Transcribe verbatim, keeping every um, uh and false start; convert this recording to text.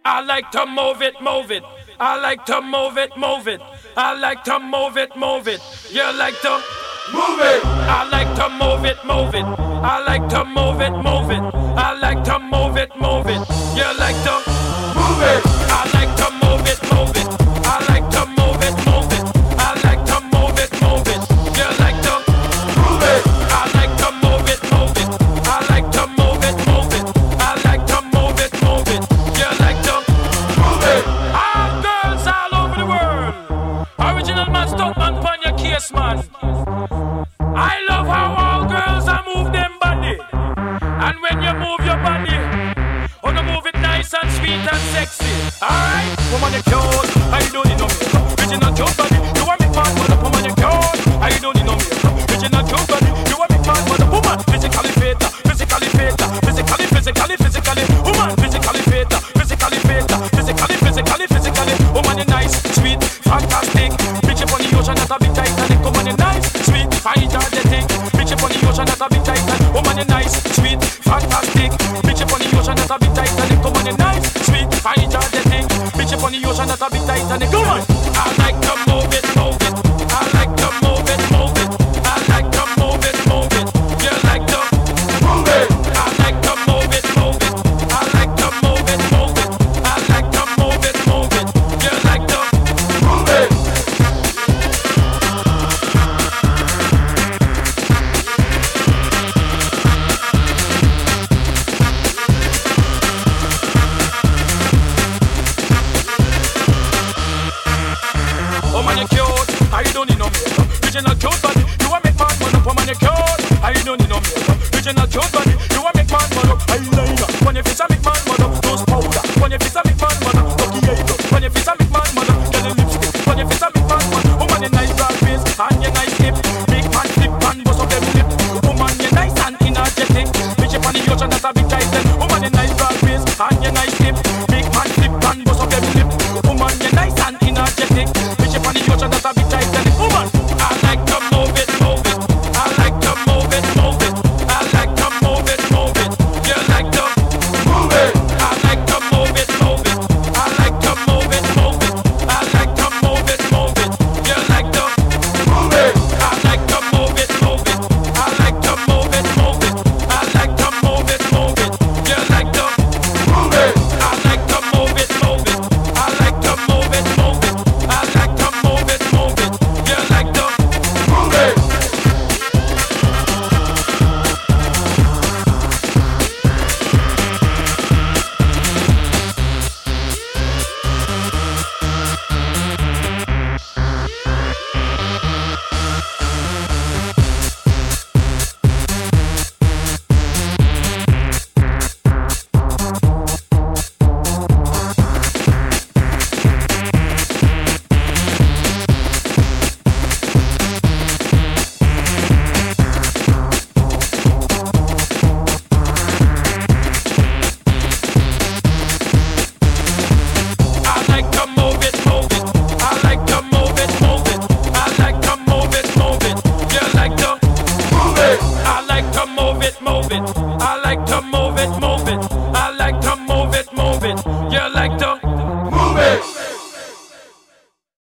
I like to move it, move it. I like to move it, move it. I like to move it, move it. You like to move it. I like to move it, move it. I like to move it, move it. I like to move it, move it. You like to move it. I like to move it, move it. I like to move it, move it. I like to move it, move it. You like to move it. I like to move it, move it. I like to move it, move it. I like to move it, move it. You like to move it. All girls all over the world. Original man, stunt man, pon your case, man. I love how all girls are move them body. And when you move your body, oh, you move it nice and sweet and sexy. Alright? Woman, you cute. I don't need no makeup. Original cute body. You want me fat, mother. Woman, you cute. I don't need no makeup. Original cute body. You want me fat, mother. Woman, physically fit. Physically fit. Physically, physically, physically. Woman, physically fit. Physically fit. Physically, physically, physically. Woman, you nice, sweet, fantastic. Bitch up on the ocean, that's a big Titanic. Woman, you nice, sweet, fine, energetic. Bitch up on the ocean, that's a big Titanic. Woman, you nice, sweet, fantastic. Bitch up on the ocean, that's a big Titanic. Woman, you nice, sweet, fine, energetic. Bitch up on the ocean, that's a big Titanic. Come on. I like to move it, move it. I like to move it, move it. I like to move it, move it. You like to move it. I like to move it, move it. I like to move it, move it. I like to move it, move it. You like to move it. Oh man, you cute. I don't need no makeup. Original cute body. You want make man man up. Oh man, you cute. I don't need no makeup. Original cute body. You want make man man up. Eyeliner. When you face a make man man up.